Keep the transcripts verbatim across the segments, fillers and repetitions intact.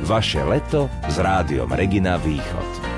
Vaše leto s Rádiom Regina Východ.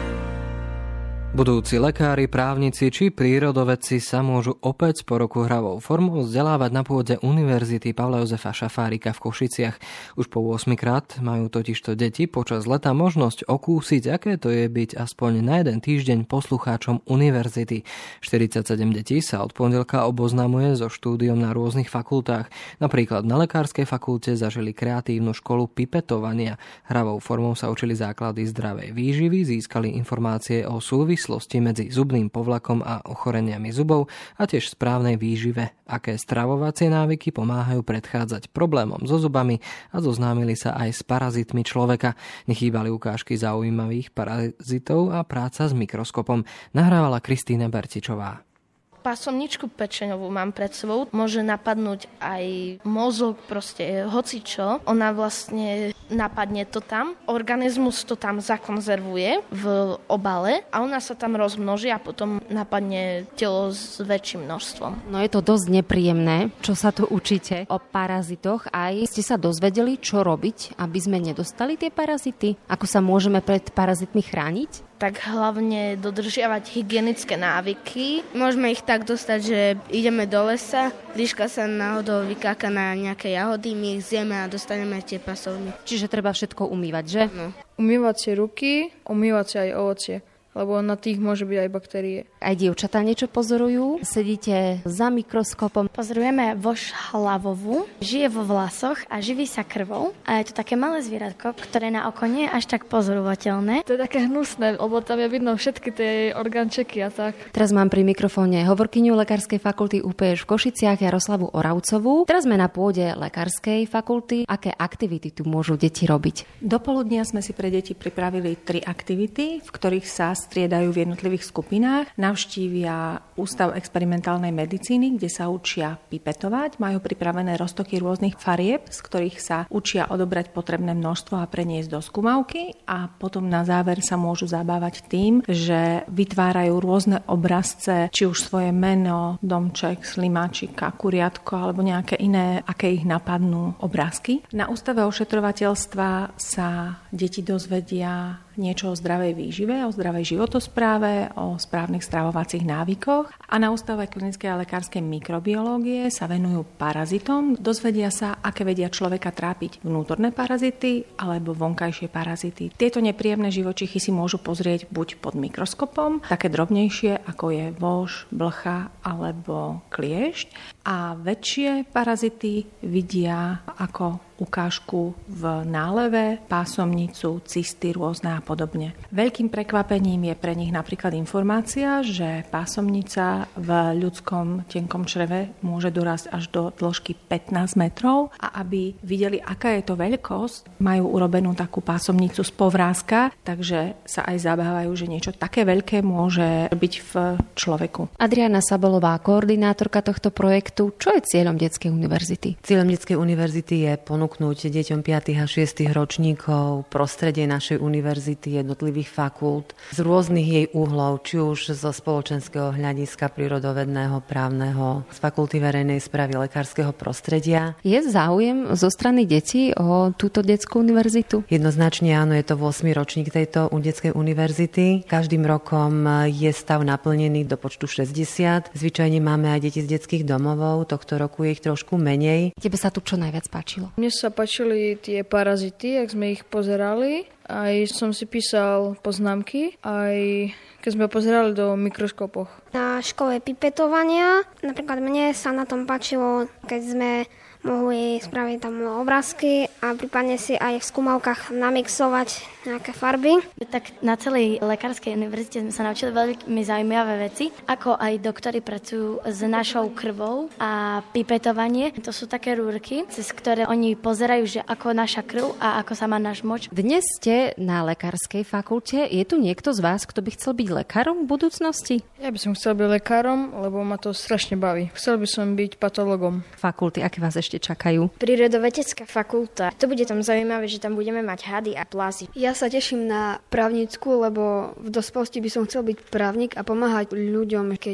Budúci lekári, právnici či prírodovedci sa môžu opäť po roku hravou formou vzdelávať na pôde Univerzity Pavla Jozefa Šafárika v Košiciach. Už po ôsmikrát majú totižto deti počas leta možnosť okúsiť, aké to je byť aspoň na jeden týždeň poslucháčom univerzity. štyridsaťsedem detí sa od pondelka oboznamuje so štúdiom na rôznych fakultách. Napríklad na lekárskej fakulte zažili kreatívnu školu pipetovania. Hravou formou sa učili základy zdravej výživy, získali informácie o súvislosti medzi zubným povlakom a ochoreniami zubov a tiež správnej výžive, aké stravovacie návyky pomáhajú predchádzať problémom so zubami a zoznámili sa aj s parazitmi človeka. Nechýbali ukážky zaujímavých parazitov a práca s mikroskopom. Nahrávala Kristýna Bertičová. Pásomničku pečeňovú mám pred sebou. Môže napadnúť aj mozog, proste hocičo. Ona vlastne napadne to tam. Organizmus to tam zakonzervuje v obale a ona sa tam rozmnoží a potom napadne telo s väčším množstvom. No je to dosť nepríjemné, čo sa tu učíte o parazitoch. Aj ste sa dozvedeli, čo robiť, aby sme nedostali tie parazity? Ako sa môžeme pred parazitmi chrániť? Tak hlavne dodržiavať hygienické návyky. Môžeme ich tak dostať, že ideme do lesa, líška sa náhodou vykáka na nejaké jahody, my ich zjeme a dostaneme tie pasovny. Čiže treba všetko umývať, že? No. Umývať si ruky, umývať si aj ovocie, lebo na tých môže byť aj baktérie. Aj dievčatá niečo pozorujú? Sedíte za mikroskopom? Pozorujeme vož hlavovú, žije vo vlasoch a živí sa krvou. A je to také malé zvieratko, ktoré na oko nie je až tak pozorovateľné. To je také hnusné, lebo tam je vidno všetky tie orgánčeky a tak. Teraz mám pri mikrofóne hovorkyňu Lekárskej fakulty ú pé eš v Košiciach Jaroslavu Oravcovú. Teraz sme na pôde Lekárskej fakulty. Aké aktivity tu môžu deti robiť? Dopoludnia sme si pre deti pripravili tri aktivity, v ktorých sa striedajú v jednotlivých skupinách. Navštívia Ústav experimentálnej medicíny, kde sa učia pipetovať. Majú pripravené roztoky rôznych farieb, z ktorých sa učia odobrať potrebné množstvo a preniesť do skúmavky. A potom na záver sa môžu zabávať tým, že vytvárajú rôzne obrazce, či už svoje meno, domček, slimáčika, kuriatko alebo nejaké iné, aké ich napadnú obrázky. Na Ústave ošetrovateľstva sa deti dozvedia niečo o zdravej výžive, o zdravej životospráve, o správnych stravovacích návykoch a na Ústave klinickej a lekárskej mikrobiológie sa venujú parazitom. Dozvedia sa, aké vedia človeka trápiť vnútorné parazity alebo vonkajšie parazity. Tieto nepríjemné živočichy si môžu pozrieť buď pod mikroskopom, také drobnejšie ako je vož, blcha alebo kliešť, a väčšie parazity vidia ako ukážku v náleve, pásomnicu, cysty rôzne a podobne. Veľkým prekvapením je pre nich napríklad informácia, že pásomnica v ľudskom tenkom čreve môže dorásť až do dĺžky pätnásť metrov a aby videli, aká je to veľkosť, majú urobenú takú pásomnicu z povrázka, takže sa aj zabávajú, že niečo také veľké môže byť v človeku. Adriana Sabolová, koordinátorka tohto projektu. Čo je cieľom Detskej univerzity? Cieľom Detskej univerzity je ponúknuť deťom piatych a šiestych ročníkov prostredie našej univerzity, jednotlivých fakult z rôznych jej uhlov, či už zo spoločenského hľadiska, prírodovedného, právneho, z fakulty verejnej správy, lekárskeho prostredia. Je záujem zo strany detí o túto Detskú univerzitu? Jednoznačne áno, je to ôsmy ročník tejto Detskej univerzity. Každým rokom je stav naplnený do počtu šesťdesiat. Zvyčajne máme aj deti z detských domovov, tohto roku je ich trošku menej. Tebe sa tu čo najviac páčilo? Mne sa páčili tie parazity, ak sme ich pozerali. Aj som si písal poznámky, aj keď sme pozerali do mikroskopoch. Na škole pipetovania, napríklad mne sa na tom páčilo, keď sme mohli spraviť tam obrázky a prípadne si aj v skúmavkách namixovať nejaké farby. Tak na celej lekárskej univerzite sme sa naučili veľmi zaujímavé veci, ako aj doktori pracujú s našou krvou a pipetovanie. To sú také rúrky, cez ktoré oni pozerajú, že ako naša krv a ako sa má náš moč. Dnes ste na lekárskej fakulte. Je tu niekto z vás, kto by chcel byť lekárom v budúcnosti? Ja by som chcel byť lekárom, lebo ma to strašne baví. Chcel by som byť patologom. Fakulty, aké vás ešte čakajú? Prírodovedecká fakulta. To bude tam zaujímavé, že tam budeme mať hady a plásy. Ja sa teším na právnickú, lebo v dospelosti by som chcel byť právnik a pomáhať ľuďom, keď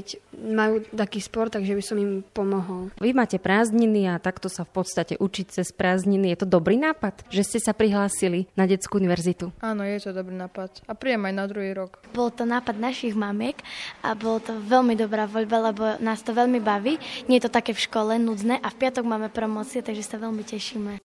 majú taký sport, takže by som im pomohol. Vy máte prázdniny a takto sa v podstate učiť cez prázdniny. Je to dobrý nápad, že ste sa prihlásili na detskú univerzitu? Áno, je to dobrý nápad. A príjem aj na druhý rok. Bol to nápad našich mamiek a bolo to veľmi dobrá voľba, lebo nás to veľmi baví. Nie je to také v škole nudné a v piatok máme promócie, takže sa veľmi tešíme.